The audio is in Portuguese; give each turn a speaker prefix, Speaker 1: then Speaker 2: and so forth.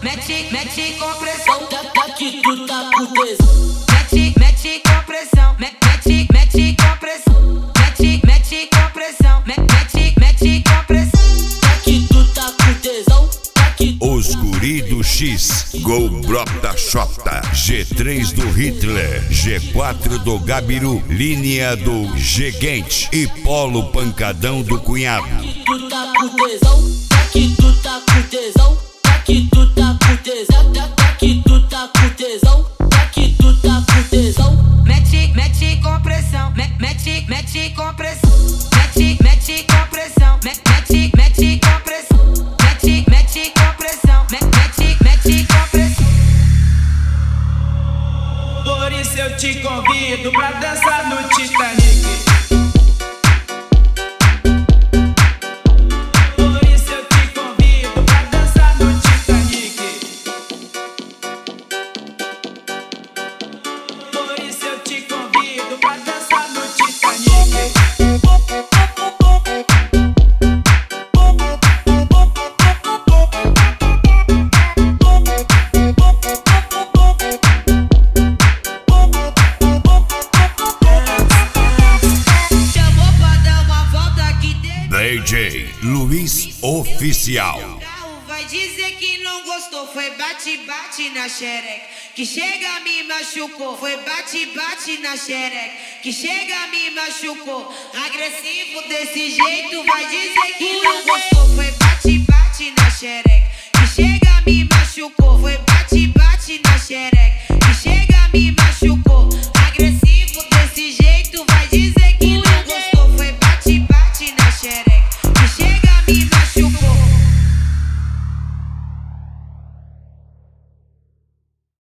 Speaker 1: mete com pressão. Que tu tá com tesão. Mete com pressão. Mete com pressão. Mete com pressão. Mete com pressão. Que tu tá com tesão.
Speaker 2: Os guri do X, Go Brota Xota, G3 do Hitler, G4 do Gabiru, linha do Gigante e Polo Pancadão do Cunhado.
Speaker 1: Que tu tá com tesão. Que tu tá com tesão. Que tu tá com tesão. Que tu tá com tesão. Que tu tá com tesão. Mete com pressão. Mete com pressão. Mete com pressão. Mete com pressão. Mete com pressão. Mete com pressão.
Speaker 3: Por isso eu te convido pra dançar no Titanic.
Speaker 2: DJ Luiz Oficial.
Speaker 1: Vai dizer que não gostou, foi bate na xereca. Que chega me machucou, foi bate na xereca. Que chega me machucou, agressivo desse jeito. Vai dizer que não gostou, foi bate na xereca. Que chega me